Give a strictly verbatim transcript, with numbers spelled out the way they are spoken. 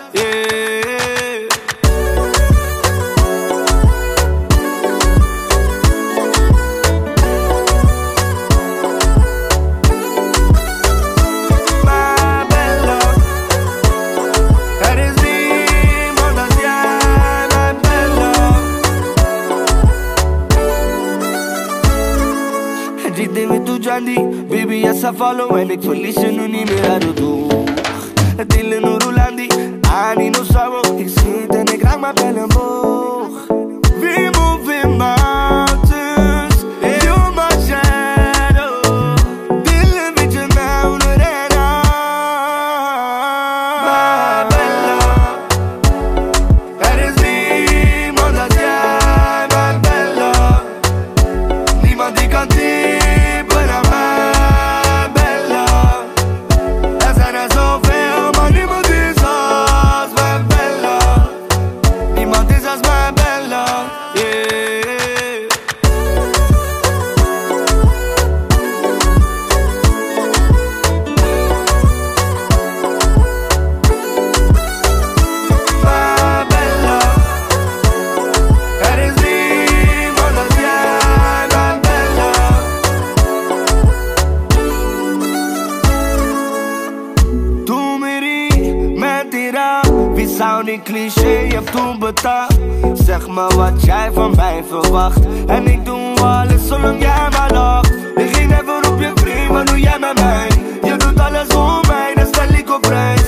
yeah. My bella, eres mi fantasia, my bella. Riddevi tu jandi, baby essa follow en ik verlies je nu niet meer uit het oog. Dillen nu rulandi, ani no sabo, ik schiet en ik raak mijn bellen omhoog. We moving mountains, you're my shadow. Dillen met je mij onder en aan. My bella, er is niemand als jij, my bella. Niemand die kan dieper dan mij, bella. Er zijn er zoveel, maar niemand is als mijn bella. Niemand is als mijn bella, yeah. My bella, er is niemand als jij, my bella. Toen Miri met die raam, wie zou die cliché heeft toen betaald? Zeg me wat jij van mij verwacht, en ik doe alles zolang jij maar lacht. Ik ging even op je vriend, maar doe jij met mij? Je doet alles voor mij, dan stel ik op prijs.